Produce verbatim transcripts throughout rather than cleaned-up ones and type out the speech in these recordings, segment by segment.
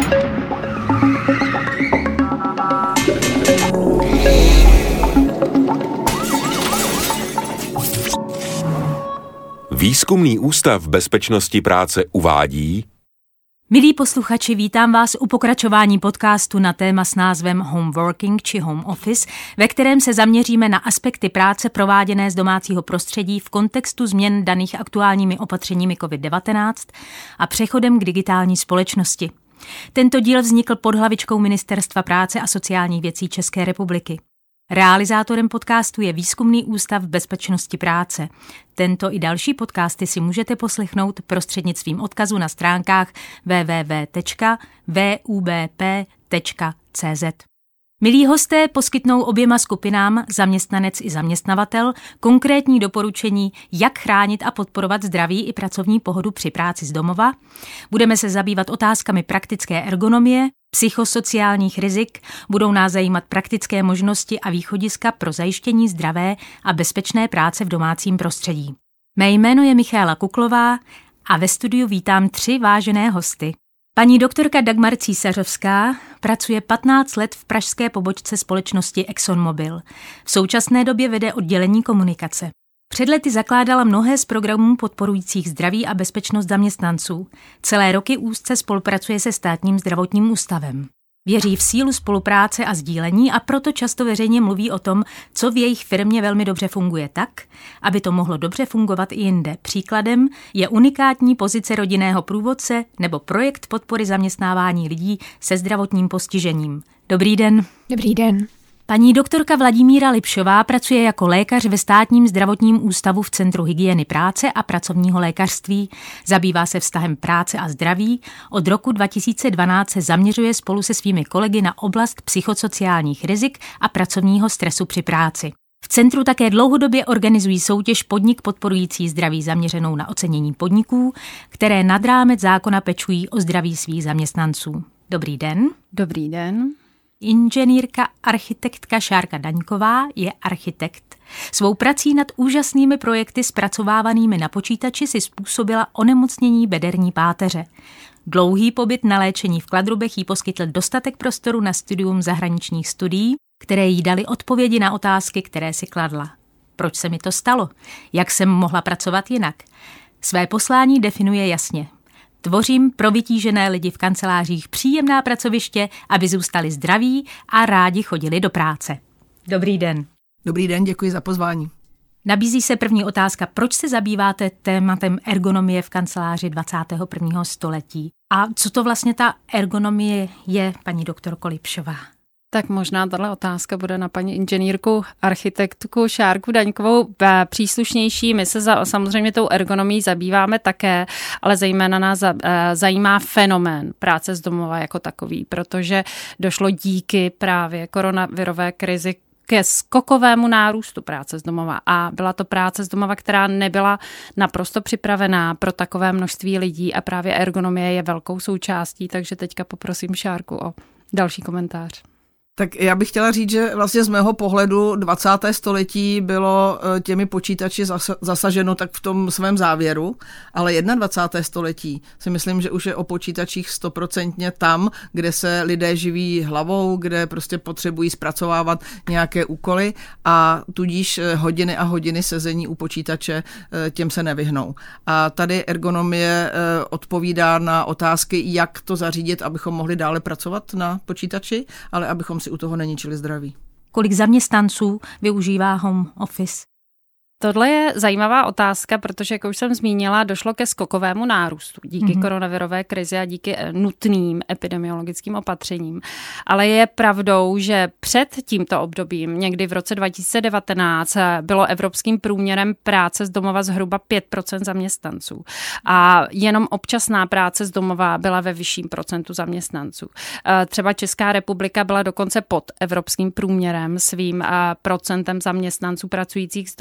Výzkumný ústav bezpečnosti práce uvádí. Milí posluchači, vítám vás u pokračování podcastu na téma s názvem Home Working či Home Office, ve kterém se zaměříme na aspekty práce prováděné z domácího prostředí v kontextu změn daných aktuálními opatřeními covid devatenáct a přechodem k digitální společnosti. Tento díl vznikl pod hlavičkou Ministerstva práce a sociálních věcí České republiky. Realizátorem podcastu je Výzkumný ústav bezpečnosti práce. Tento i další podcasty si můžete poslechnout prostřednictvím odkazu na stránkách w w w tečka v u b p tečka c z. Milí hosté poskytnou oběma skupinám, zaměstnanec i zaměstnavatel, konkrétní doporučení, jak chránit a podporovat zdraví i pracovní pohodu při práci z domova. Budeme se zabývat otázkami praktické ergonomie, psychosociálních rizik, budou nás zajímat praktické možnosti a východiska pro zajištění zdravé a bezpečné práce v domácím prostředí. Mé jméno je Michaela Kuklová a ve studiu vítám tři vážené hosty. Paní doktorka Dagmar Císařovská pracuje patnáct let v pražské pobočce společnosti ExxonMobil. V současné době vede oddělení komunikace. Před lety zakládala mnohé z programů podporujících zdraví a bezpečnost zaměstnanců. Celé roky úzce spolupracuje se Státním zdravotním ústavem. Věří v sílu spolupráce a sdílení a proto často veřejně mluví o tom, co v jejich firmě velmi dobře funguje tak, aby to mohlo dobře fungovat i jinde. Příkladem je unikátní pozice rodinného průvodce nebo projekt podpory zaměstnávání lidí se zdravotním postižením. Dobrý den. Dobrý den. Paní doktorka Vladimíra Lipšová pracuje jako lékař ve Státním zdravotním ústavu v Centru hygieny práce a pracovního lékařství. Zabývá se vztahem práce a zdraví. Od roku dva tisíce dvanáct se zaměřuje spolu se svými kolegy na oblast psychosociálních rizik a pracovního stresu při práci. V centru také dlouhodobě organizují soutěž Podnik podporující zdraví zaměřenou na ocenění podniků, které nad rámec zákona pečují o zdraví svých zaměstnanců. Dobrý den. Dobrý den. Inženýrka architektka Šárka Daňková je architekt. Svou prací nad úžasnými projekty zpracovávanými na počítači si způsobila onemocnění bederní páteře. Dlouhý pobyt na léčení v Kladrubech jí poskytl dostatek prostoru na studium zahraničních studií, které jí dali odpovědi na otázky, které si kladla. Proč se mi to stalo? Jak jsem mohla pracovat jinak? Své poslání definuje jasně. Tvořím pro vytížené lidi v kancelářích příjemná pracoviště, aby zůstali zdraví a rádi chodili do práce. Dobrý den. Dobrý den, děkuji za pozvání. Nabízí se první otázka, proč se zabýváte tématem ergonomie v kanceláři dvacátého prvního století? A co to vlastně ta ergonomie je, paní doktorko Lipšová? Tak možná tato otázka bude na paní inženýrku, architektku Šárku Daňkovou příslušnější. My se za, samozřejmě tou ergonomií zabýváme také, ale zejména nás za, zajímá fenomén práce z domova jako takový, protože došlo díky právě koronavirové krizi ke skokovému nárůstu práce z domova. A byla to práce z domova, která nebyla naprosto připravená pro takové množství lidí a právě ergonomie je velkou součástí, takže teďka poprosím Šárku o další komentář. Tak já bych chtěla říct, že vlastně z mého pohledu dvacátého století bylo těmi počítači zasaženo tak v tom svém závěru, ale dvacátého prvního století si myslím, že už je o počítačích stoprocentně tam, kde se lidé živí hlavou, kde prostě potřebují zpracovávat nějaké úkoly a tudíž hodiny a hodiny sezení u počítače těm se nevyhnou. A tady ergonomie odpovídá na otázky, jak to zařídit, abychom mohli dále pracovat na počítači, ale abychom si u toho neničili zdraví. Kolik zaměstnanců využívá home office? Tohle je zajímavá otázka, protože, jak už jsem zmínila, došlo ke skokovému nárůstu díky mm-hmm. koronavirové krizi a díky nutným epidemiologickým opatřením. Ale je pravdou, že před tímto obdobím, někdy v roce dva tisíce devatenáct, bylo evropským průměrem práce z domova zhruba pět procent zaměstnanců. A jenom občasná práce z domova byla ve vyšším procentu zaměstnanců. Třeba Česká republika byla dokonce pod evropským průměrem svým procentem zaměstnanců pracujících z domova.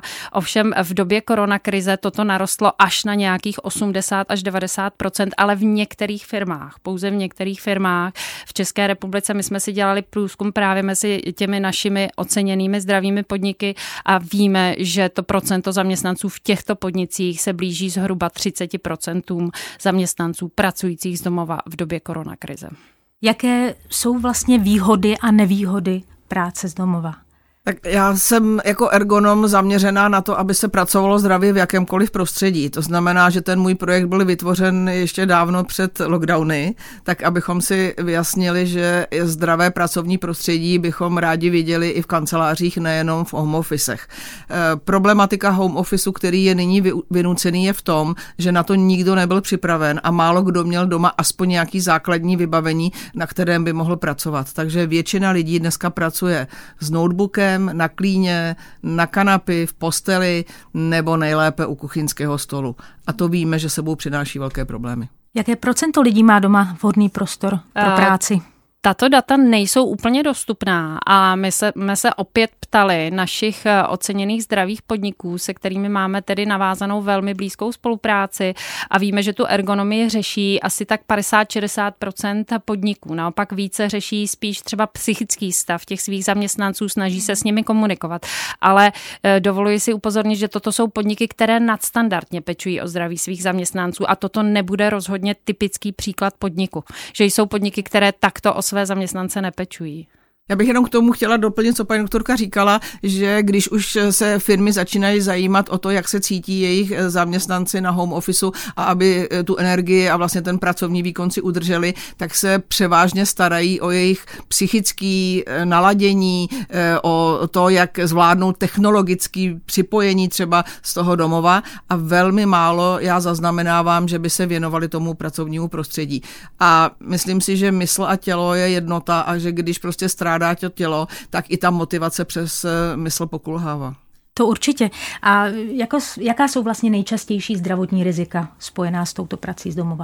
Ovšem v době koronakrize toto narostlo až na nějakých osmdesát až devadesát procent, ale v některých firmách, pouze v některých firmách. V České republice my jsme si dělali průzkum právě mezi těmi našimi oceněnými zdravými podniky a víme, že to procento zaměstnanců v těchto podnicích se blíží zhruba třicet procent zaměstnanců pracujících z domova v době koronakrize. Jaké jsou vlastně výhody a nevýhody práce z domova? Tak já jsem jako ergonom zaměřená na to, aby se pracovalo zdravě v jakémkoliv prostředí. To znamená, že ten můj projekt byl vytvořen ještě dávno před lockdowny, tak abychom si vyjasnili, že zdravé pracovní prostředí bychom rádi viděli i v kancelářích, nejenom v home officech. E, problematika home officeu, který je nyní vynucený, je v tom, že na to nikdo nebyl připraven a málo kdo měl doma aspoň nějaký základní vybavení, na kterém by mohl pracovat. Takže většina lidí dneska pracuje s notebookem, na klíně, na kanapy, v posteli nebo nejlépe u kuchyňského stolu. A to víme, že sebou přináší velké problémy. Jaké procento lidí má doma vhodný prostor pro práci? Tato data nejsou úplně dostupná a my se, my se opět ptali našich oceněných zdravých podniků, se kterými máme tedy navázanou velmi blízkou spolupráci a víme, že tu ergonomii řeší asi tak padesát až šedesát procent podniků. Naopak více řeší spíš třeba psychický stav těch svých zaměstnanců, snaží se s nimi komunikovat. Ale dovoluji si upozornit, že toto jsou podniky, které nadstandardně pečují o zdraví svých zaměstnanců a toto nebude rozhodně typický příklad podniku. Že jsou podniky, které takto o své zaměstnance nepečují. Já bych jenom k tomu chtěla doplnit, co paní doktorka říkala, že když už se firmy začínají zajímat o to, jak se cítí jejich zaměstnanci na home officeu a aby tu energii a vlastně ten pracovní výkon si udrželi, tak se převážně starají o jejich psychické naladění, o to, jak zvládnout technologické připojení třeba z toho domova a velmi málo já zaznamenávám, že by se věnovali tomu pracovnímu prostředí. A myslím si, že mysl a tělo je jednota a že když prostě strádá to tělo, tak i ta motivace přes mysl pokulhává. To určitě. A jako, jaká jsou vlastně nejčastější zdravotní rizika spojená s touto prací z domova?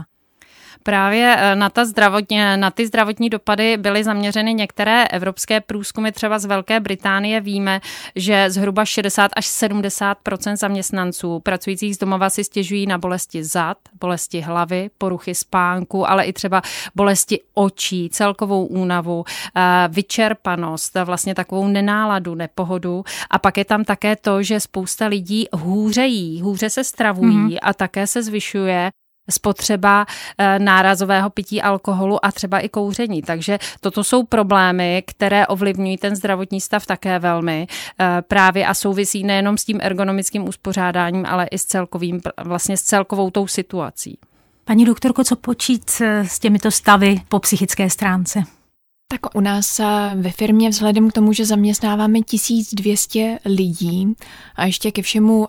Právě na, ta zdravotní, na ty zdravotní dopady byly zaměřeny některé evropské průzkumy, třeba z Velké Británie víme, že zhruba šedesát až sedmdesát procent zaměstnanců pracujících z domova si stěžují na bolesti zad, bolesti hlavy, poruchy spánku, ale i třeba bolesti očí, celkovou únavu, vyčerpanost, vlastně takovou nenáladu, nepohodu. A pak je tam také to, že spousta lidí hůře jí, hůře se stravují mm-hmm. a také se zvyšuje spotřeba nárazového pití alkoholu a třeba i kouření. Takže toto jsou problémy, které ovlivňují ten zdravotní stav také velmi právě a souvisí nejenom s tím ergonomickým uspořádáním, ale i s celkovým, vlastně s celkovou tou situací. Paní doktorko, co počít s těmito stavy po psychické stránce? Tak u nás ve firmě vzhledem k tomu, že zaměstnáváme tisíc dvě stě lidí a ještě ke všemu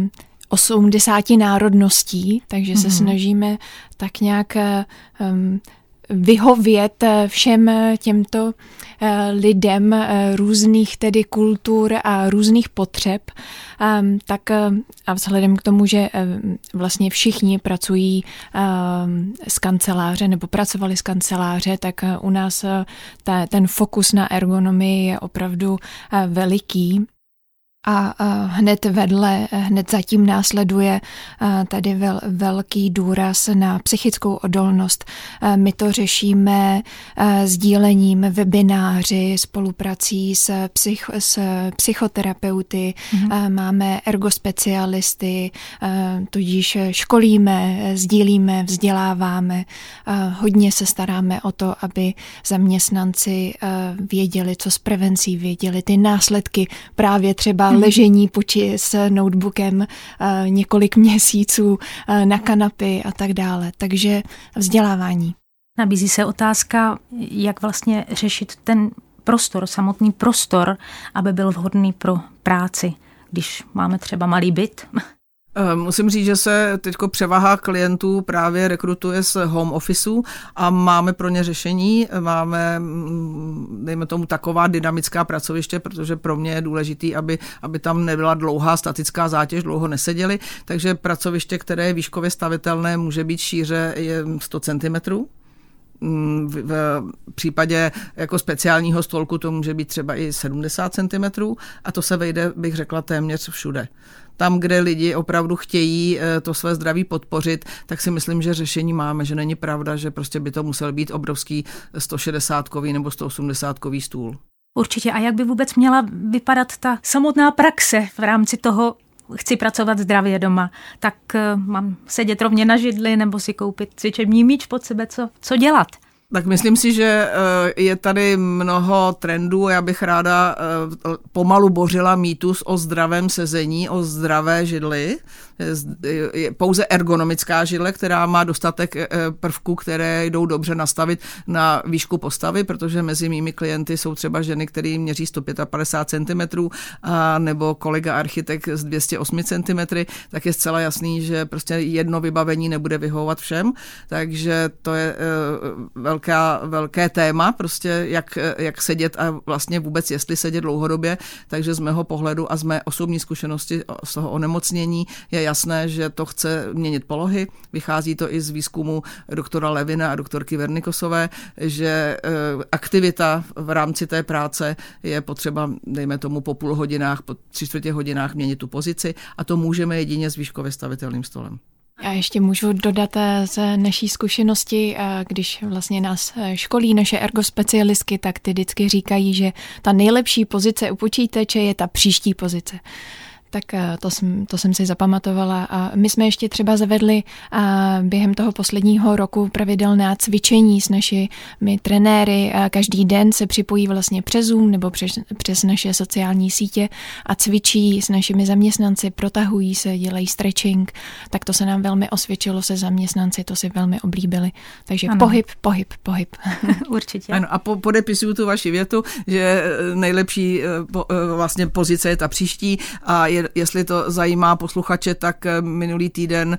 osmdesáti národností, takže se mm-hmm. snažíme tak nějak um, vyhovět všem těmto uh, lidem uh, různých tedy kultur a různých potřeb. Um, tak uh, a vzhledem k tomu, že uh, vlastně všichni pracují uh, z kanceláře nebo pracovali z kanceláře, tak uh, u nás uh, ta, ten fokus na ergonomii je opravdu uh, veliký. A hned vedle, hned zatím následuje tady vel, velký důraz na psychickou odolnost. My to řešíme sdílením webináři, spoluprací s, psych, s psychoterapeuty, mm-hmm. máme ergospecialisty, tudíž školíme, sdílíme, vzděláváme. Hodně se staráme o to, aby zaměstnanci věděli, co s prevencí, věděli ty následky právě třeba ležení poči s notebookem uh, několik měsíců uh, na kanapy a tak dále. Takže vzdělávání. Nabízí se otázka, jak vlastně řešit ten prostor, samotný prostor, aby byl vhodný pro práci, když máme třeba malý byt. Musím říct, že se teď převaha klientů právě rekrutuje z home officeu a máme pro ně řešení. Máme, dejme tomu, taková dynamická pracoviště, protože pro mě je důležitý, aby, aby tam nebyla dlouhá statická zátěž, dlouho neseděli. Takže pracoviště, které je výškově stavitelné, může být šíře je sto centimetrů. v případě jako speciálního stolku to může být třeba i sedmdesát centimetrů a to se vejde, bych řekla, téměř všude. Tam, kde lidi opravdu chtějí to své zdraví podpořit, tak si myslím, že řešení máme, že není pravda, že prostě by to musel být obrovský sto šedesátkový nebo sto osmdesátkový stůl. Určitě. A jak by vůbec měla vypadat ta samotná praxe v rámci toho, chci pracovat zdravě doma, tak mám sedět rovně na židli nebo si koupit cvičební míč pod sebe, co, co dělat? Tak myslím si, že je tady mnoho trendů. Já bych ráda pomalu bořila mýtus o zdravém sezení, o zdravé židli. Je pouze ergonomická židle, která má dostatek prvků, které jdou dobře nastavit na výšku postavy, protože mezi mými klienty jsou třeba ženy, které měří sto padesát pět centimetrů a nebo kolega architekt z dvě stě osm centimetrů, tak je zcela jasný, že prostě jedno vybavení nebude vyhovovat všem, takže to je velká, velké téma, prostě jak, jak sedět a vlastně vůbec jestli sedět dlouhodobě, takže z mého pohledu a z mé osobní zkušenosti z toho onemocnění je jasné, že to chce měnit polohy. Vychází to i z výzkumu doktora Levina a doktorky Vernikosové, že aktivita v rámci té práce je potřeba, dejme tomu, po půl hodinách, po tři čtvrtě hodinách měnit tu pozici a to můžeme jedině s výškově stavitelným stolem. Já ještě můžu dodat z naší zkušenosti, když vlastně nás školí naše ergospecialistky, tak ty vždycky říkají, že ta nejlepší pozice u počítače je ta příští pozice. Tak to jsem, to jsem si zapamatovala. A my jsme ještě třeba zavedli během toho posledního roku pravidelná cvičení s našimi trenéry. Každý den se připojí vlastně přes Zoom nebo přes, přes naše sociální sítě a cvičí s našimi zaměstnanci, protahují se, dělají stretching. Tak to se nám velmi osvědčilo se zaměstnanci, to si velmi oblíbili. Takže ano. pohyb, pohyb, pohyb. Určitě. Ano, a po, podepisuju tu vaši větu, že nejlepší po, vlastně pozice je ta příští a je jestli to zajímá posluchače, tak minulý týden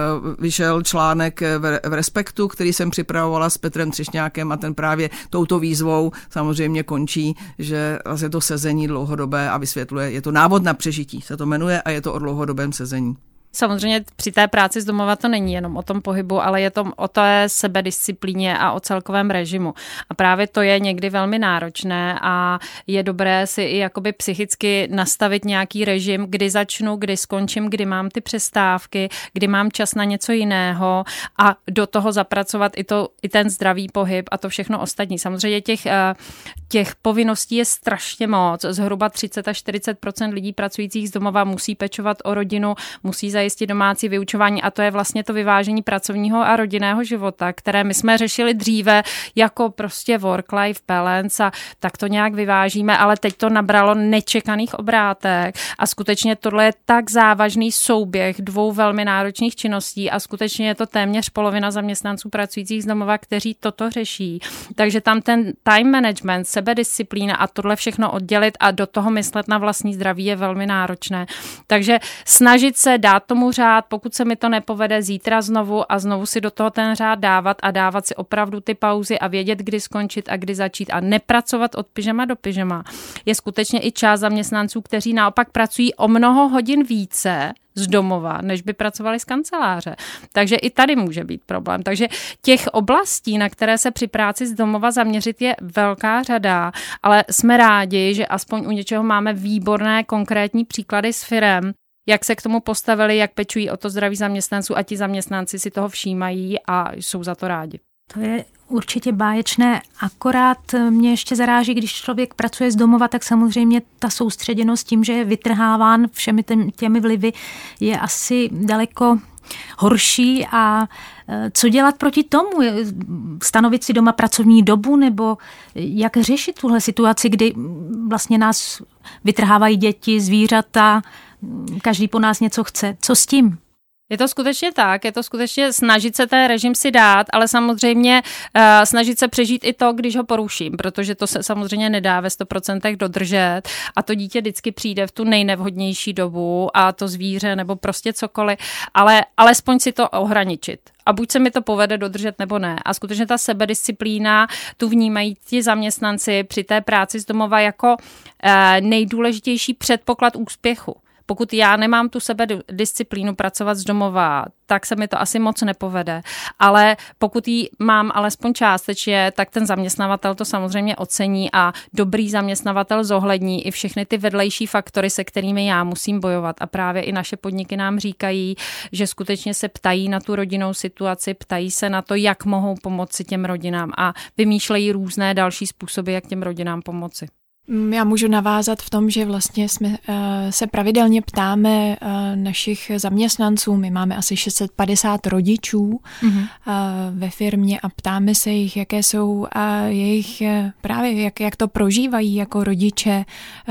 vyšel článek v Respektu, který jsem připravovala s Petrem Třešňákem a ten právě touto výzvou samozřejmě končí, že je to sezení dlouhodobé a vysvětluje, je to návod na přežití, se to jmenuje a je to o dlouhodobém sezení. Samozřejmě při té práci z domova to není jenom o tom pohybu, ale je to o té sebedisciplíně a o celkovém režimu. A právě to je někdy velmi náročné a je dobré si i jakoby psychicky nastavit nějaký režim, kdy začnu, kdy skončím, kdy mám ty přestávky, kdy mám čas na něco jiného a do toho zapracovat i, to, i ten zdravý pohyb a to všechno ostatní. Samozřejmě těch, těch povinností je strašně moc. Zhruba třicet až čtyřicet procent lidí pracujících z domova musí pečovat o rodinu, musí zajistit domácí vyučování a to je vlastně to vyvážení pracovního a rodinného života, které my jsme řešili dříve jako prostě work-life balance a tak to nějak vyvážíme, ale teď to nabralo nečekaných obrátek a skutečně tohle je tak závažný souběh dvou velmi náročných činností a skutečně je to téměř polovina zaměstnanců pracujících z domova, kteří toto řeší. Takže tam ten time management, sebedisciplína a tohle všechno oddělit a do toho myslet na vlastní zdraví je velmi náročné. Takže snažit se dát tomu řád, pokud se mi to nepovede zítra znovu a znovu si do toho ten řád dávat a dávat si opravdu ty pauzy a vědět, kdy skončit a kdy začít a nepracovat od pyžama do pyžama. Je skutečně i část zaměstnanců, kteří naopak pracují o mnoho hodin více z domova, než by pracovali z kanceláře. Takže i tady může být problém. Takže těch oblastí, na které se při práci z domova zaměřit, je velká řada, ale jsme rádi, že aspoň u něčeho máme výborné konkrétní příklady s firem, jak se k tomu postavili, jak pečují o to zdraví zaměstnanců a ti zaměstnanci si toho všímají a jsou za to rádi. To je určitě báječné, akorát mě ještě zaráží, když člověk pracuje z domova, tak samozřejmě ta soustředěnost tím, že je vytrháván všemi těmi vlivy, je asi daleko horší a co dělat proti tomu? Stanovit si doma pracovní dobu nebo jak řešit tuhle situaci, kdy vlastně nás vytrhávají děti, zvířata, každý po nás něco chce. Co s tím? Je to skutečně tak, je to skutečně snažit se ten režim si dát, ale samozřejmě uh, snažit se přežít i to, když ho poruším, protože to se samozřejmě nedá ve sto procent dodržet a to dítě vždycky přijde v tu nejnevhodnější dobu a to zvíře nebo prostě cokoliv, ale alespoň si to ohraničit. A buď se mi to povede dodržet nebo ne. A skutečně ta sebedisciplína tu vnímají ti zaměstnanci při té práci z domova jako uh, nejdůležitější předpoklad úspěchu. pokud já nemám tu sebedisciplínu pracovat z domova, tak se mi to asi moc nepovede. Ale pokud ji mám alespoň částečně, tak ten zaměstnavatel to samozřejmě ocení a dobrý zaměstnavatel zohlední i všechny ty vedlejší faktory, se kterými já musím bojovat. A právě i naše podniky nám říkají, že skutečně se ptají na tu rodinnou situaci, ptají se na to, jak mohou pomoci těm rodinám a vymýšlejí různé další způsoby, jak těm rodinám pomoci. Já můžu navázat v tom, že vlastně jsme uh, se pravidelně ptáme uh, našich zaměstnanců, my máme asi šest set padesát rodičů mm-hmm. uh, ve firmě a ptáme se jich, jaké jsou uh, jejich uh, právě, jak, jak to prožívají jako rodiče, uh,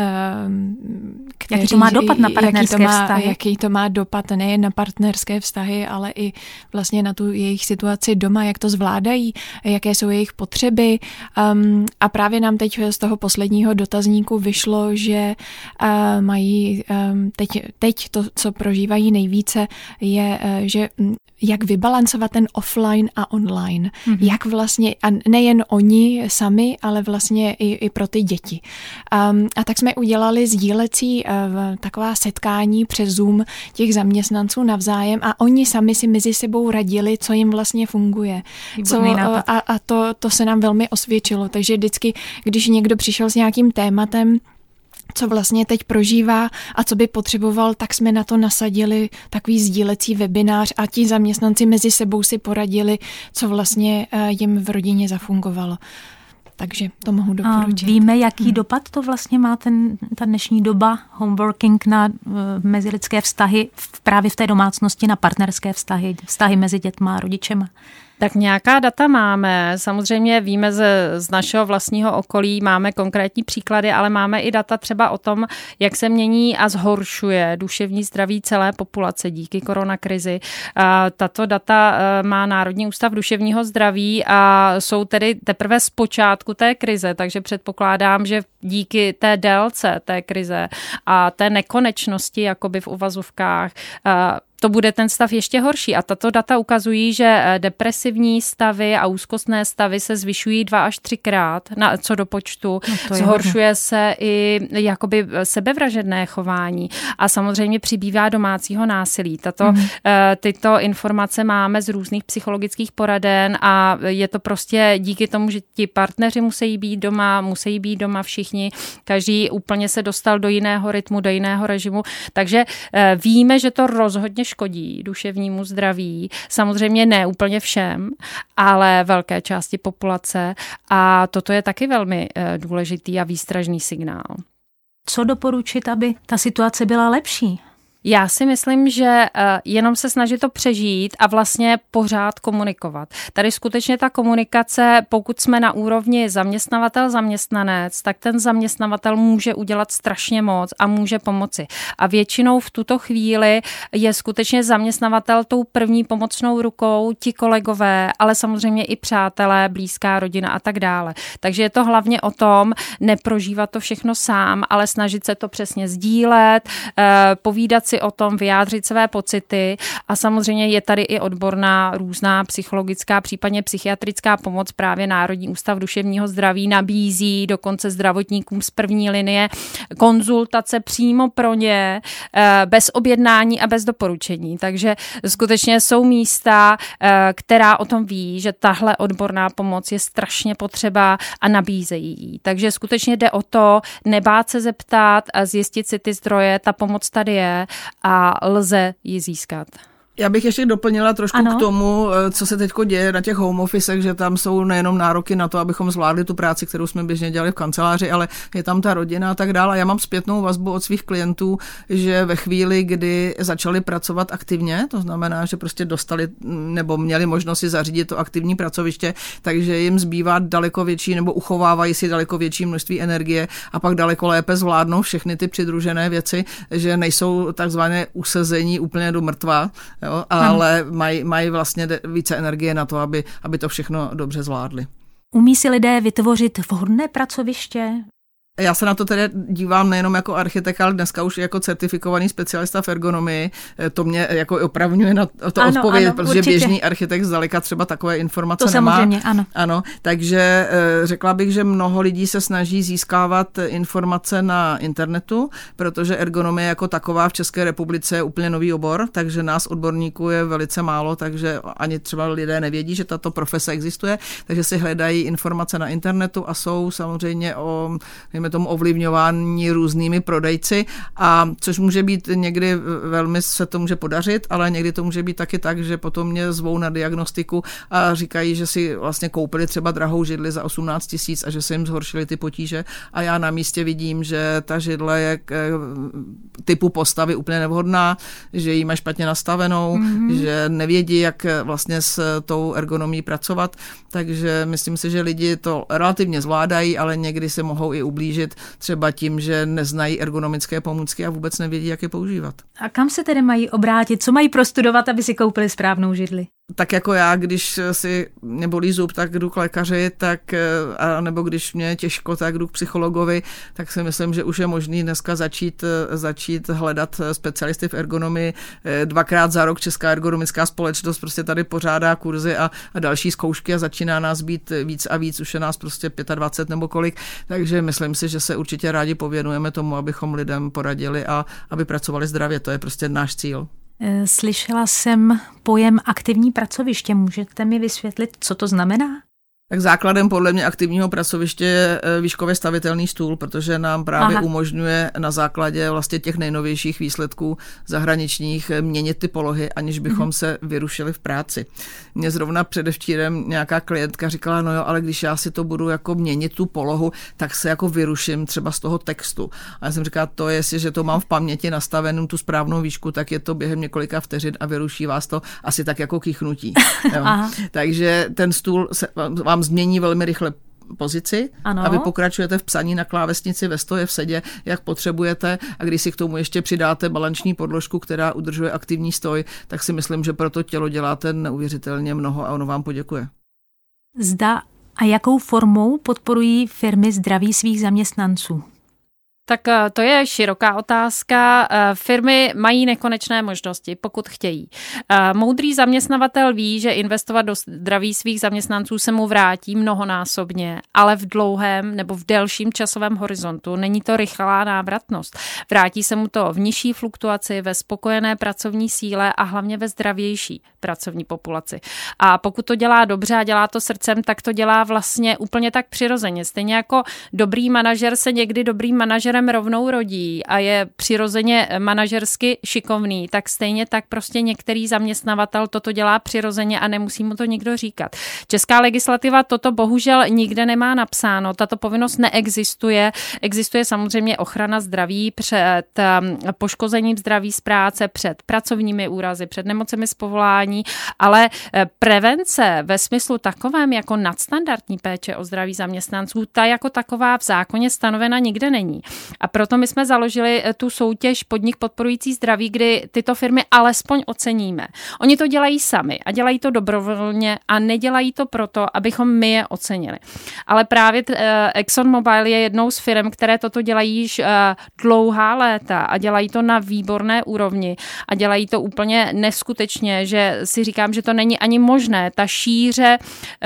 kteří, jaký to má dopad na partnerské jaký to má, vztahy. Jaký to má dopad nejen na partnerské vztahy, ale i vlastně na tu jejich situaci doma, jak to zvládají, jaké jsou jejich potřeby um, a právě nám teď z toho posledního dotazníku vyšlo, že uh, mají um, teď, teď to, co prožívají nejvíce, je, uh, že jak vybalancovat ten offline a online. Mm-hmm. Jak vlastně, a nejen oni sami, ale vlastně i, i pro ty děti. Um, a tak jsme udělali sdílecí uh, taková setkání přes Zoom těch zaměstnanců navzájem a oni sami si mezi sebou radili, co jim vlastně funguje. Co, uh, a a to, to se nám velmi osvědčilo. Takže vždycky, když někdo přišel s nějakým tématem, co vlastně teď prožívá a co by potřeboval, tak jsme na to nasadili takový sdílecí webinář a ti zaměstnanci mezi sebou si poradili, co vlastně jim v rodině zafungovalo. Takže to mohu doporučit. A víme, jaký hmm. dopad to vlastně má ten, ta dnešní doba homeworking na uh, mezilidské vztahy v, právě v té domácnosti, na partnerské vztahy, vztahy mezi dětma a rodičema? Tak nějaká data máme, samozřejmě víme z, z našeho vlastního okolí, máme konkrétní příklady, ale máme i data třeba o tom, jak se mění a zhoršuje duševní zdraví celé populace díky koronakrizi. Tato data má Národní ústav duševního zdraví a jsou tedy teprve z počátku té krize, takže předpokládám, že díky té délce té krize a té nekonečnosti jakoby v uvazovkách to bude ten stav ještě horší. A tato data ukazují, že depresivní stavy a úzkostné stavy se zvyšují dva až třikrát na, co do počtu. No zhoršuje se i jakoby sebevražedné chování a samozřejmě přibývá domácího násilí. Tato, mm. Tyto informace máme z různých psychologických poraden a je to prostě díky tomu, že ti partneři musí být doma, musí být doma všichni, každý úplně se dostal do jiného rytmu, do jiného režimu, takže víme, že to rozhodně škodí duševnímu zdraví. Samozřejmě ne úplně všem, ale velké části populace a toto je taky velmi důležitý a výstražný signál. Co doporučit, aby ta situace byla lepší? Já si myslím, že jenom se snažit to přežít a vlastně pořád komunikovat. Tady skutečně ta komunikace, pokud jsme na úrovni zaměstnavatel-zaměstnanec, tak ten zaměstnavatel může udělat strašně moc a může pomoci. A většinou v tuto chvíli je skutečně zaměstnavatel tou první pomocnou rukou, ti kolegové, ale samozřejmě i přátelé, blízká rodina a tak dále. Takže je to hlavně o tom neprožívat to všechno sám, ale snažit se to přesně sdílet, povídat si o tom, vyjádřit své pocity a samozřejmě je tady i odborná různá psychologická, případně psychiatrická pomoc. Právě Národní ústav duševního zdraví nabízí dokonce zdravotníkům z první linie konzultace přímo pro ně, bez objednání a bez doporučení. Takže skutečně jsou místa, která o tom ví, že tahle odborná pomoc je strašně potřeba a nabízejí ji. Takže skutečně jde o to nebát se zeptat a zjistit si ty zdroje, ta pomoc tady je a lze ji získat. Já bych ještě doplnila trošku ano. k tomu, co se teď děje na těch home officech, že tam jsou nejenom nároky na to, abychom zvládli tu práci, kterou jsme běžně dělali v kanceláři, ale je tam ta rodina a tak dále. Já mám zpětnou vazbu od svých klientů, že ve chvíli, kdy začali pracovat aktivně, to znamená, že prostě dostali nebo měli možnost si zařídit to aktivní pracoviště, takže jim zbývá daleko větší nebo uchovávají si daleko větší množství energie a pak daleko lépe zvládnou všechny ty přidružené věci, že nejsou takzvané usezení úplně do mrtva. Jo, ale mají, mají vlastně více energie na to, aby, aby to všechno dobře zvládli. Umí si lidé vytvořit vhodné pracoviště? Já se na to tedy dívám nejenom jako architekt, ale dneska už jako certifikovaný specialista v ergonomii. To mě jako opravňuje na to ano, odpověď, ano, protože určitě. Běžný architekt zdaleka třeba takové informace to nemá. Samozřejmě, ano. Ano, takže řekla bych, že mnoho lidí se snaží získávat informace na internetu, protože ergonomie jako taková v České republice je úplně nový obor, takže nás odborníků je velice málo, takže ani třeba lidé nevědí, že tato profese existuje, takže si hledají informace na internetu a jsou samozřejmě o tomu ovlivňování různými prodejci, a což může být někdy velmi se to může podařit, ale někdy to může být taky tak, že potom mě zvou na diagnostiku a říkají, že si vlastně koupili třeba drahou židli za osmnáct tisíc a že se jim zhoršily ty potíže, a já na místě vidím, že ta židle je k typu postavy úplně nevhodná, že ji má špatně nastavenou, mm-hmm. že nevědí, jak vlastně s tou ergonomií pracovat, takže myslím si, že lidi to relativně zvládají, ale někdy se mohou i ublížit třeba tím, že neznají ergonomické pomůcky a vůbec nevědí, jak je používat. A kam se tedy mají obrátit? Co mají prostudovat, aby si koupili správnou židli? Tak jako já, když si mě bolí zub, tak jdu k lékaři, tak, a nebo když mě je těžko, tak jdu k psychologovi, tak si myslím, že už je možný dneska začít, začít hledat specialisty v ergonomii. Dvakrát za rok Česká ergonomická společnost prostě tady pořádá kurzy a, a další zkoušky a začíná nás být víc a víc, už je nás prostě dvacet pět nebo kolik, takže myslím si, že se určitě rádi pověnujeme tomu, abychom lidem poradili a aby pracovali zdravě, to je prostě náš cíl. Slyšela jsem pojem aktivní pracoviště. Můžete mi vysvětlit, co to znamená? Tak základem podle mě aktivního pracoviště je výškově stavitelný stůl, protože nám právě Aha. umožňuje na základě vlastně těch nejnovějších výsledků zahraničních měnit ty polohy, aniž bychom mm-hmm. se vyrušili v práci. Mě zrovna předevčírem nějaká klientka říkala, no jo, ale když já si to budu jako měnit tu polohu, tak se jako vyruším třeba z toho textu. A já jsem říkala, to je, že to mám v paměti nastavenou tu správnou výšku, tak je to během několika vteřin a vyruší vás to asi tak jako kýchnutí. Takže ten stůl se vám změní velmi rychle pozici ano. a vy pokračujete v psaní na klávesnici, ve stoje, v sedě, jak potřebujete, a když si k tomu ještě přidáte balanční podložku, která udržuje aktivní stoj, tak si myslím, že pro to tělo děláte neuvěřitelně mnoho a ono vám poděkuje. Zda a jakou formou podporují firmy zdraví svých zaměstnanců? Tak to je široká otázka. Firmy mají nekonečné možnosti, pokud chtějí. Moudrý zaměstnavatel ví, že investovat do zdraví svých zaměstnanců se mu vrátí mnohonásobně, ale v dlouhém nebo v delším časovém horizontu není to rychlá návratnost. Vrátí se mu to v nižší fluktuaci, ve spokojené pracovní síle a hlavně ve zdravější pracovní populaci. A pokud to dělá dobře a dělá to srdcem, tak to dělá vlastně úplně tak přirozeně. Stejně jako dobrý manažer se někdy dobrým manažerem rovnou rodí a je přirozeně manažersky šikovný, tak stejně tak prostě některý zaměstnavatel toto dělá přirozeně a nemusí mu to nikdo říkat. Česká legislativa toto bohužel nikde nemá napsáno, tato povinnost neexistuje. Existuje samozřejmě ochrana zdraví před poškozením zdraví z práce, před pracovními úrazy, před nemocemi z povolání, ale prevence ve smyslu takovém jako nadstandardní péče o zdraví zaměstnanců, ta jako taková v zákoně stanovena nikde není. A proto my jsme založili tu soutěž Podnik podporující zdraví, kdy tyto firmy alespoň oceníme. Oni to dělají sami a dělají to dobrovolně a nedělají to proto, abychom my je ocenili. Ale právě ExxonMobil je jednou z firm, které toto dělají již dlouhá léta a dělají to na výborné úrovni a dělají to úplně neskutečně, že si říkám, že to není ani možné. Ta šíře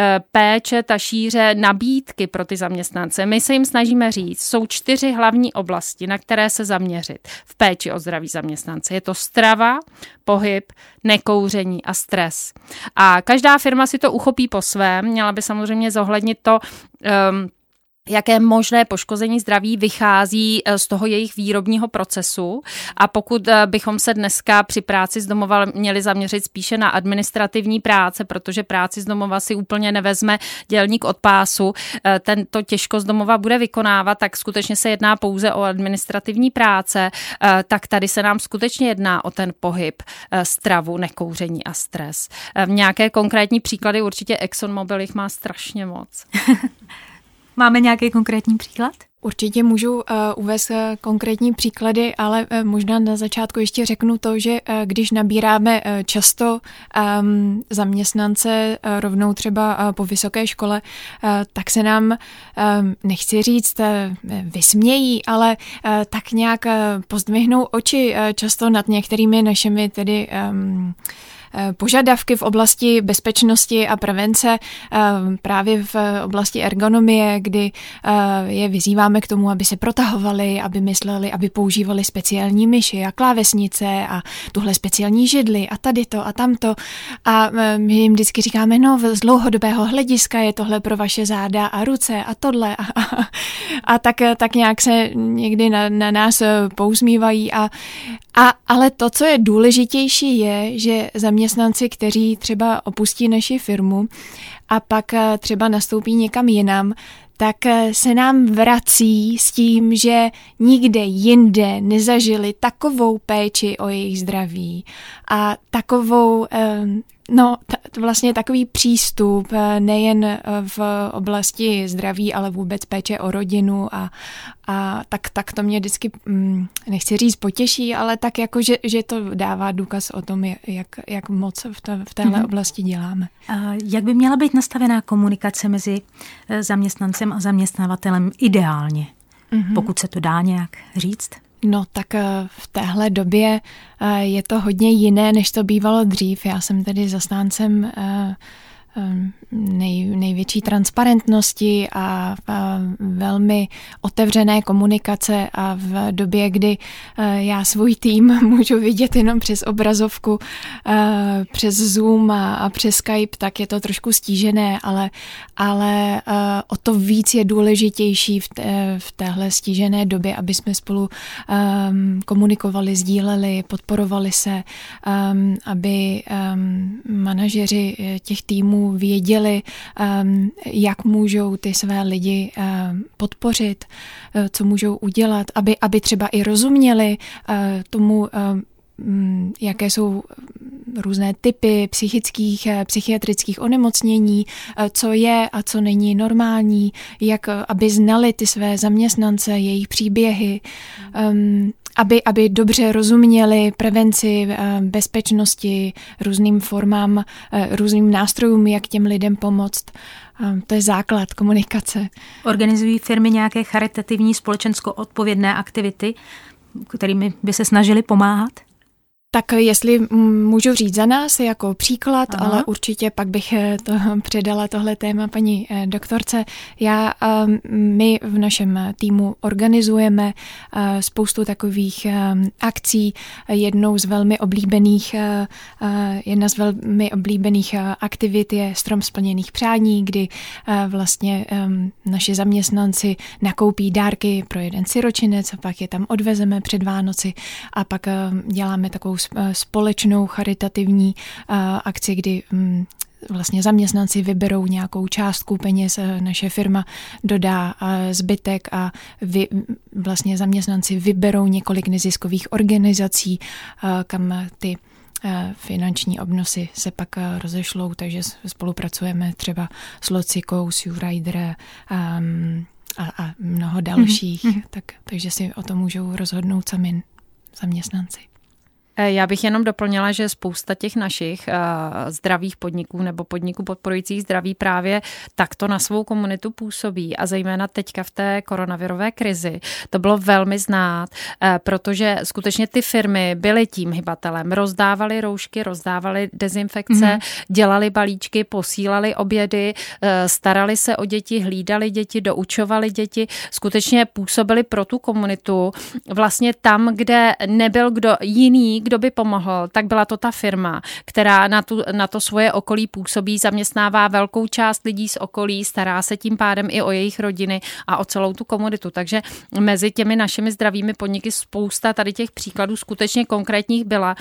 péče, ta šíře nabídky pro ty zaměstnance. My se jim snažíme říct, jsou čtyři hlavní oblasti, na které se zaměřit v péči o zdraví zaměstnance. Je to strava, pohyb, nekouření a stres. A každá firma si to uchopí po svém. Měla by samozřejmě zohlednit to, um, jaké možné poškození zdraví vychází z toho jejich výrobního procesu. A pokud bychom se dneska při práci z domova měli zaměřit spíše na administrativní práce, protože práci z domova si úplně nevezme dělník od pásu, ten to těžko z domova bude vykonávat, tak skutečně se jedná pouze o administrativní práce, tak tady se nám skutečně jedná o ten pohyb, stravu, nekouření a stres. Nějaké konkrétní příklady určitě ExxonMobil jich má strašně moc. Máme nějaký konkrétní příklad? Určitě můžu uh, uvést uh, konkrétní příklady, ale uh, možná na začátku ještě řeknu to, že uh, když nabíráme uh, často um, zaměstnance uh, rovnou třeba uh, po vysoké škole, uh, tak se nám, um, nechci říct, uh, vysmějí, ale uh, tak nějak uh, pozdvihnou oči uh, často nad některými našimi tedy um, požadavky v oblasti bezpečnosti a prevence, právě v oblasti ergonomie, kdy je vyzýváme k tomu, aby se protahovali, aby mysleli, aby používali speciální myši a klávesnice a tuhle speciální židli a tady to a tamto. A my jim vždycky říkáme, no z dlouhodobého hlediska je tohle pro vaše záda a ruce a tohle. A, a, a tak, tak nějak se někdy na, na nás pousmívají. A, a, ale to, co je důležitější, je, že zaměstnanci, kteří třeba opustí naši firmu a pak třeba nastoupí někam jinam, tak se nám vrací s tím, že nikde jinde nezažili takovou péči o jejich zdraví a takovou, no vlastně takový přístup nejen v oblasti zdraví, ale vůbec péče o rodinu a, a tak, tak to mě vždycky, nechci říct potěší, ale tak jako, že, že to dává důkaz o tom, jak, jak moc v, to, v téhle mm-hmm. oblasti děláme. A jak by měla být nastavená komunikace mezi zaměstnancem a zaměstnavatelem ideálně, mm-hmm. pokud se to dá nějak říct? No tak v téhle době je to hodně jiné, než to bývalo dřív. Já jsem tedy zastáncem nej, největší transparentnosti a, a velmi otevřené komunikace a v době, kdy já svůj tým můžu vidět jenom přes obrazovku, přes Zoom a, a přes Skype, tak je to trošku stížené, ale, ale o to víc je důležitější v, té, v téhle stížené době, aby jsme spolu um, komunikovali, sdíleli, podporovali se, um, aby um, manažeři těch týmů věděli, jak můžou ty své lidi podpořit, co můžou udělat, aby, aby třeba i rozuměli tomu, jaké jsou různé typy psychických, psychiatrických onemocnění, co je a co není normální, jak, aby znali ty své zaměstnance, jejich příběhy, aby, aby dobře rozuměli prevenci, bezpečnosti, různým formám, různým nástrojům, jak těm lidem pomoct. To je základ komunikace. Organizují firmy nějaké charitativní společensko odpovědné aktivity, kterými by se snažili pomáhat? Tak jestli můžu říct za nás jako příklad, Aha. ale určitě pak bych to předala tohle téma paní doktorce. Já, my v našem týmu organizujeme spoustu takových akcí. Jednou z velmi oblíbených, jedna z velmi oblíbených aktivit je Strom splněných přání, kdy vlastně naši zaměstnanci nakoupí dárky pro jeden siročinec, pak je tam odvezeme před Vánoci a pak děláme takovou společnou charitativní akci, kdy vlastně zaměstnanci vyberou nějakou částku peněz, naše firma dodá zbytek a vy, vlastně zaměstnanci vyberou několik neziskových organizací, kam ty finanční obnosy se pak rozešlou, takže spolupracujeme třeba s Locikou, s YouRider um, a, a mnoho dalších, mm-hmm. tak, takže si o tom můžou rozhodnout sami zaměstnanci. Já bych jenom doplnila, že spousta těch našich uh, zdravých podniků nebo podniků podporujících zdraví právě takto na svou komunitu působí a zejména teďka v té koronavirové krizi to bylo velmi znát, uh, protože skutečně ty firmy byly tím hybatelem, rozdávali roušky, rozdávali dezinfekce, mm-hmm. dělali balíčky, posílali obědy, uh, starali se o děti, hlídali děti, doučovali děti, skutečně působili pro tu komunitu vlastně tam, kde nebyl kdo jiný, kdo by pomohl, tak byla to ta firma, která na, tu, na to svoje okolí působí, zaměstnává velkou část lidí z okolí, stará se tím pádem i o jejich rodiny a o celou tu komunitu. Takže mezi těmi našimi zdravými podniky spousta tady těch příkladů skutečně konkrétních byla,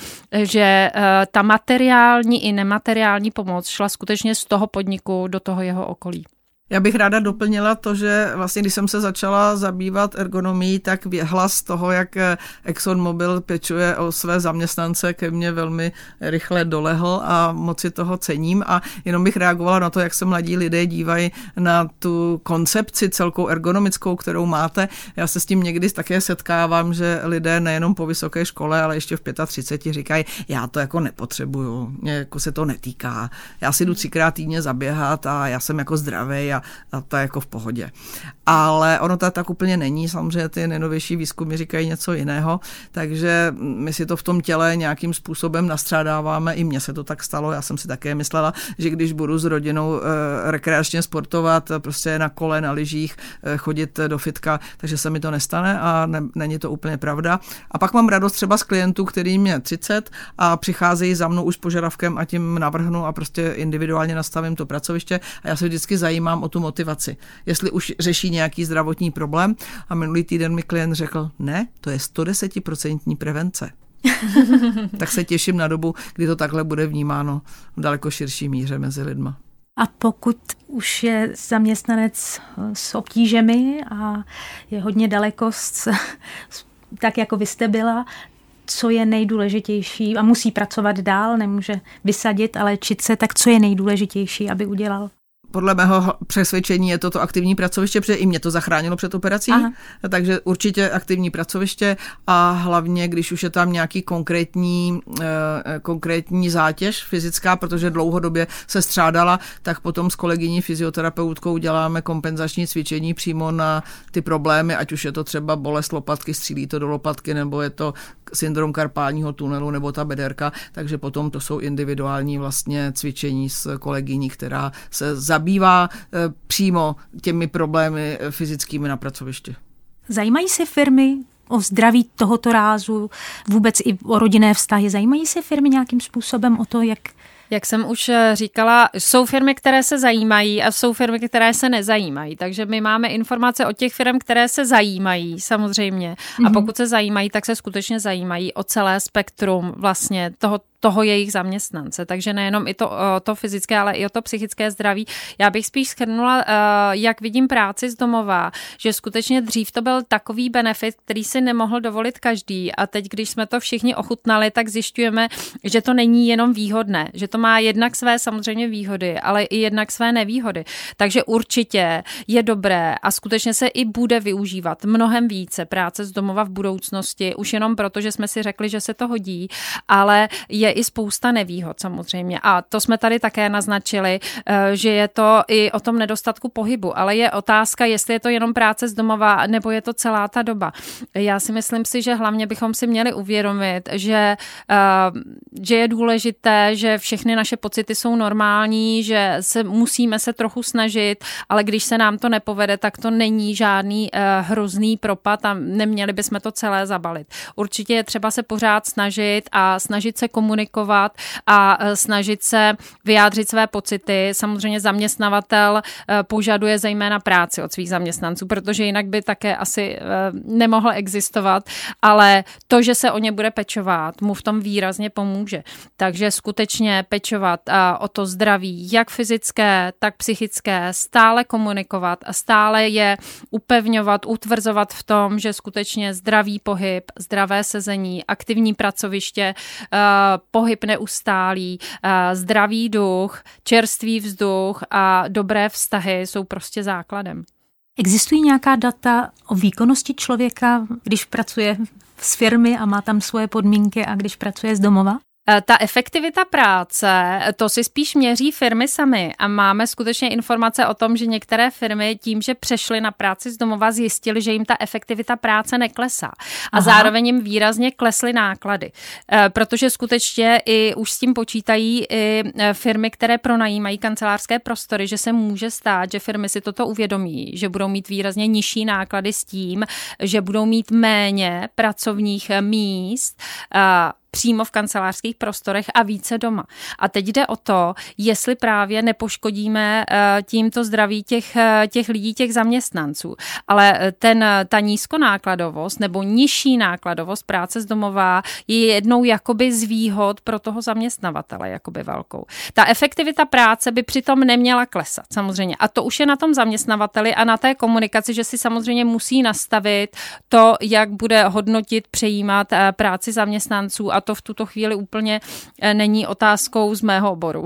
že ta materiální i nemateriální pomoc šla skutečně z toho podniku do toho jeho okolí. Já bych ráda doplnila to, že vlastně, když jsem se začala zabývat ergonomií, tak hlas toho, jak ExxonMobil pečuje o své zaměstnance, ke mně velmi rychle dolehl a moc si toho cením a jenom bych reagovala na to, jak se mladí lidé dívají na tu koncepci celkou ergonomickou, kterou máte. Já se s tím někdy také setkávám, že lidé nejenom po vysoké škole, ale ještě v třiceti pěti říkají, já to jako nepotřebuju, mě jako se to netýká. Já si jdu třikrát týdně zaběhat a já jsem jako zdravý a, a to je jako v pohodě. Ale ono to tak úplně není, samozřejmě ty nejnovější výzkumy říkají něco jiného, takže my si to v tom těle nějakým způsobem nastřádáváme, i mně se to tak stalo, já jsem si také myslela, že když budu s rodinou e, rekreačně sportovat, prostě na kole, na lyžích, e, chodit do fitka, takže se mi to nestane a ne, není to úplně pravda. A pak mám radost třeba z klientů, který mě třicet a přicházejí za mnou už požadavkem a tím navrhnu a prostě individuálně nastavím to pracoviště a já se vždycky zajímám o tu motivaci. Jestli už řeší nějaký zdravotní problém a minulý týden mi klient řekl, ne, to je sto deset procent prevence. Tak se těším na dobu, kdy to takhle bude vnímáno v daleko širší míře mezi lidma. A pokud už je zaměstnanec s obtížemi a je hodně daleko, s, tak jako vy jste byla, co je nejdůležitější a musí pracovat dál, nemůže vysadit a léčit se, tak co je nejdůležitější, aby udělal? Podle mého přesvědčení je to to aktivní pracoviště, protože i mě to zachránilo před operací, Aha. takže určitě aktivní pracoviště a hlavně, když už je tam nějaký konkrétní, eh, konkrétní zátěž fyzická, protože dlouhodobě se střádala, tak potom s kolegyní fyzioterapeutkou děláme kompenzační cvičení přímo na ty problémy, ať už je to třeba bolest lopatky, střílí to do lopatky, nebo je to syndrom karpálního tunelu, nebo ta bederka, takže potom to jsou individuální vlastně cvičení s kolegyní, která se zabývá přímo těmi problémy fyzickými na pracovišti. Zajímají se firmy o zdraví tohoto rázu, vůbec i o rodinné vztahy? Zajímají se firmy nějakým způsobem o to, jak... Jak jsem už říkala, jsou firmy, které se zajímají a jsou firmy, které se nezajímají. Takže my máme informace o těch firm, které se zajímají samozřejmě. Mm-hmm. A pokud se zajímají, tak se skutečně zajímají o celé spektrum vlastně toho, toho jejich zaměstnance. Takže nejenom i to, to fyzické, ale i o to psychické zdraví. Já bych spíš shrnula, jak vidím práci z domova, že skutečně dřív to byl takový benefit, který si nemohl dovolit každý. A teď, když jsme to všichni ochutnali, tak zjišťujeme, že to není jenom výhodné, že to má jednak své samozřejmě výhody, ale i jednak své nevýhody. Takže určitě je dobré a skutečně se i bude využívat mnohem více práce z domova v budoucnosti, už jenom proto, že jsme si řekli, že se to hodí, ale je i spousta nevýhod samozřejmě. A to jsme tady také naznačili, že je to i o tom nedostatku pohybu, ale je otázka, jestli je to jenom práce z domova, nebo je to celá ta doba. Já si myslím si, že hlavně bychom si měli uvědomit, že, že je důležité, že všechny naše pocity jsou normální, že se musíme se trochu snažit, ale když se nám to nepovede, tak to není žádný hrozný propad a neměli bychom to celé zabalit. Určitě je třeba se pořád snažit a snažit se komunikovat a snažit se vyjádřit své pocity. Samozřejmě zaměstnavatel požaduje zejména práci od svých zaměstnanců, protože jinak by také asi nemohl existovat, ale to, že se o ně bude pečovat, mu v tom výrazně pomůže. Takže skutečně pečovat o to zdraví, jak fyzické, tak psychické, stále komunikovat a stále je upevňovat, utvrzovat v tom, že skutečně zdravý pohyb, zdravé sezení, aktivní pracoviště, pohyb neustálý, zdravý duch, čerstvý vzduch a dobré vztahy jsou prostě základem. Existují nějaká data o výkonnosti člověka, když pracuje s firmy a má tam svoje podmínky a když pracuje z domova? Ta efektivita práce, to si spíš měří firmy samy a máme skutečně informace o tom, že některé firmy tím, že přešly na práci z domova, zjistily, že jim ta efektivita práce neklesá. A Aha. zároveň jim výrazně klesly náklady, protože skutečně i už s tím počítají i firmy, které pronajímají kancelářské prostory, že se může stát, že firmy si toto uvědomí, že budou mít výrazně nižší náklady s tím, že budou mít méně pracovních míst, přímo v kancelářských prostorech a více doma. A teď jde o to, jestli právě nepoškodíme tímto zdraví těch, těch lidí, těch zaměstnanců. Ale ten, ta nízkonákladovost nebo nižší nákladovost práce z domova je jednou jakoby z výhod pro toho zaměstnavatele, jakoby velkou. Ta efektivita práce by přitom neměla klesat, samozřejmě. A to už je na tom zaměstnavateli a na té komunikaci, že si samozřejmě musí nastavit to, jak bude hodnotit, přejímat práci zaměstnanců, a to v tuto chvíli úplně není otázkou z mého oboru.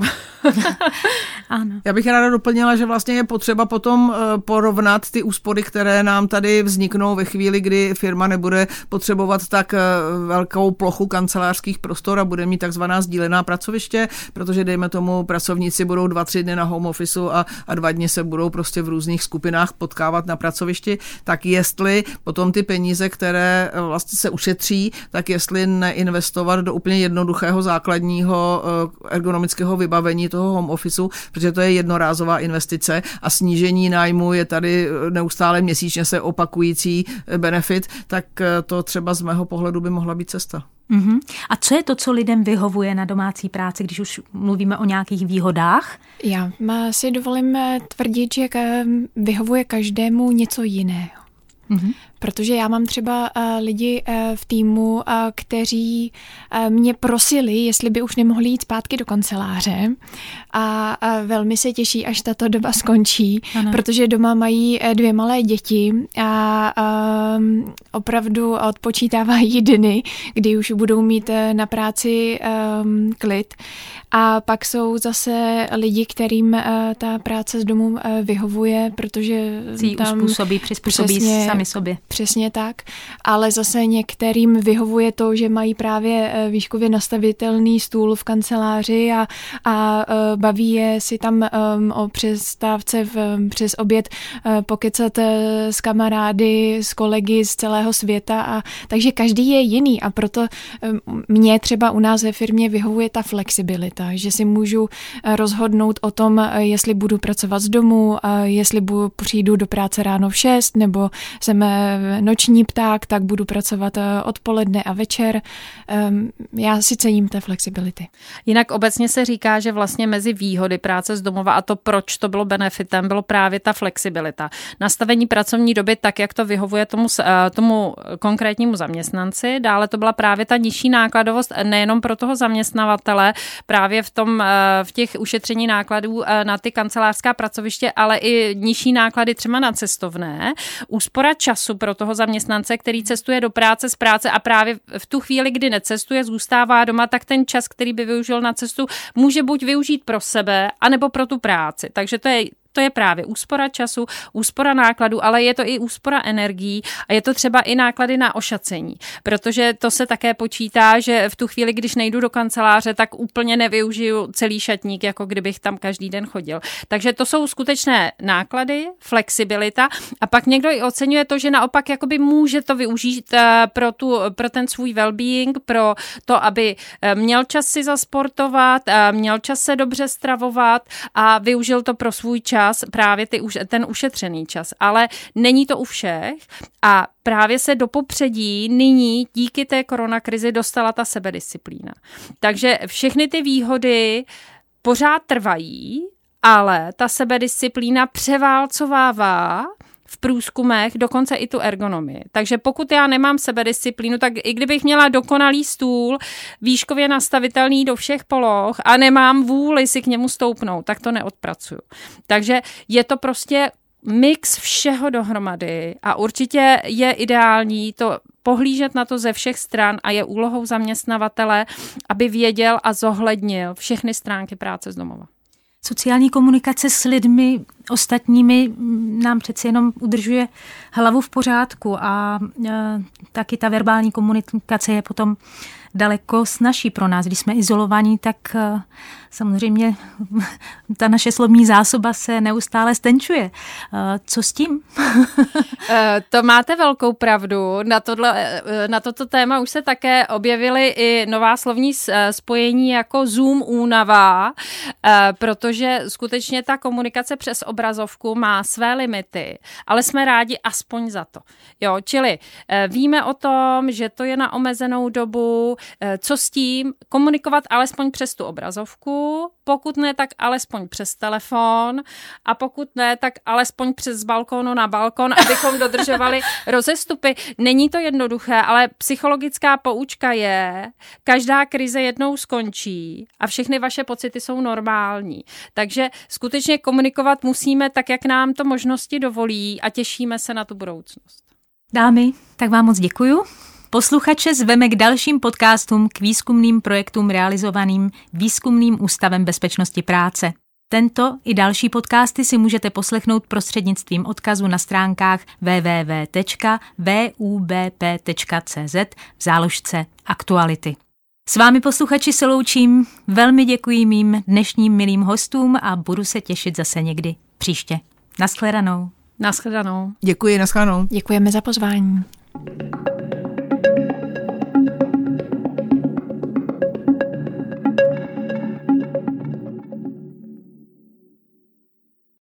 Ano. Já bych ráda doplnila, že vlastně je potřeba potom porovnat ty úspory, které nám tady vzniknou ve chvíli, kdy firma nebude potřebovat tak velkou plochu kancelářských prostor a bude mít takzvaná sdílená pracoviště, protože dejme tomu pracovníci budou dva, tři dny na home officeu a, a dva dny se budou prostě v různých skupinách potkávat na pracovišti, tak jestli potom ty peníze, které vlastně se ušetří, tak jestli neinvestovat do úplně jednoduchého základního ergonomického vybavení toho home officeu, protože to je jednorázová investice a snížení nájmu je tady neustále měsíčně se opakující benefit, tak to třeba z mého pohledu by mohla být cesta. Uh-huh. A co je to, co lidem vyhovuje na domácí práci, když už mluvíme o nějakých výhodách? Já si dovolím tvrdit, že vyhovuje každému něco jiného. Mm-hmm. Protože já mám třeba uh, lidi uh, v týmu, uh, kteří uh, mě prosili, jestli by už nemohli jít zpátky do kanceláře a uh, velmi se těší, až tato doba skončí, ano. Protože doma mají uh, dvě malé děti a uh, opravdu odpočítávají dny, kdy už budou mít uh, na práci um, klid. A pak jsou zase lidi, kterým uh, ta práce z domu uh, vyhovuje, protože si tam uspůsobí, přizpůsobí přesně, sami sobě. Přesně tak, ale zase některým vyhovuje to, že mají právě výškově nastavitelný stůl v kanceláři a, a baví je si tam um, o přestávce v, přes oběd uh, pokecat uh, s kamarády, s kolegy z celého světa. A, takže každý je jiný a proto um, mě třeba u nás ve firmě vyhovuje ta flexibilita, že si můžu rozhodnout o tom, jestli budu pracovat z domu, jestli budu, přijdu do práce ráno v šest, nebo jsem noční pták, tak budu pracovat odpoledne a večer. Já si cením té flexibility. Jinak obecně se říká, že vlastně mezi výhody práce z domova a to, proč to bylo benefitem, bylo právě ta flexibilita. Nastavení pracovní doby tak, jak to vyhovuje tomu, tomu konkrétnímu zaměstnanci. Dále to byla právě ta nižší nákladovost nejenom pro toho zaměstnavatele, právě v tom, v těch ušetření nákladů na ty kancelářská pracoviště, ale i nižší náklady třeba na cestovné. Úspora času pro toho zaměstnance, který cestuje do práce z práce a právě v tu chvíli, kdy necestuje, zůstává doma, tak ten čas, který by využil na cestu, může buď využít pro sebe, anebo pro tu práci. Takže to je To je právě úspora času, úspora nákladů, ale je to i úspora energií a je to třeba i náklady na ošacení, protože to se také počítá, že v tu chvíli, když nejdu do kanceláře, tak úplně nevyužiju celý šatník, jako kdybych tam každý den chodil. Takže to jsou skutečné náklady, flexibilita a pak někdo i oceňuje to, že naopak jakoby může to využít pro, tu, pro ten svůj well-being, pro to, aby měl čas si zasportovat, měl čas se dobře stravovat a využil to pro svůj čas, právě ty, ten ušetřený čas, ale není to u všech a právě se do popředí nyní díky té koronakrizi dostala ta sebedisciplína. Takže všechny ty výhody pořád trvají, ale ta sebedisciplína převálcovává v průzkumech dokonce i tu ergonomii. Takže pokud já nemám sebedisciplínu, tak i kdybych měla dokonalý stůl, výškově nastavitelný do všech poloh a nemám vůli si k němu stoupnout, tak to neodpracuju. Takže je to prostě mix všeho dohromady a určitě je ideální to pohlížet na to ze všech stran a je úlohou zaměstnavatele, aby věděl a zohlednil všechny stránky práce z domova. Sociální komunikace s lidmi ostatními nám přeci jenom udržuje hlavu v pořádku a e, taky ta verbální komunikace je potom daleko snazší pro nás. Když jsme izolovaní, tak e, samozřejmě ta naše slovní zásoba se neustále stenčuje. E, co s tím? e, to máte velkou pravdu. Na, tohle, na toto téma už se také objevily i nová slovní spojení jako Zoom únava, e, protože skutečně ta komunikace přes obrazovku má své limity, ale jsme rádi aspoň za to. Jo, čili víme o tom, že to je na omezenou dobu, co s tím, komunikovat alespoň přes tu obrazovku, pokud ne, tak alespoň přes telefon a pokud ne, tak alespoň přes balkonu na balkon, abychom dodržovali rozestupy. Není to jednoduché, ale psychologická poučka je, každá krize jednou skončí a všechny vaše pocity jsou normální. Takže skutečně komunikovat musíme tak, jak nám to možnosti dovolí a těšíme se na tu budoucnost. Dámy, tak vám moc děkuju. Posluchače zveme k dalším podcastům k výzkumným projektům realizovaným Výzkumným ústavem bezpečnosti práce. Tento i další podcasty si můžete poslechnout prostřednictvím odkazu na stránkách w w w tečka v u b p tečka c z v záložce Aktuality. S vámi posluchači se loučím, velmi děkuji mým dnešním milým hostům a budu se těšit zase někdy příště. Nashledanou. Nashledanou. Děkuji, nashledanou. Děkujeme za pozvání.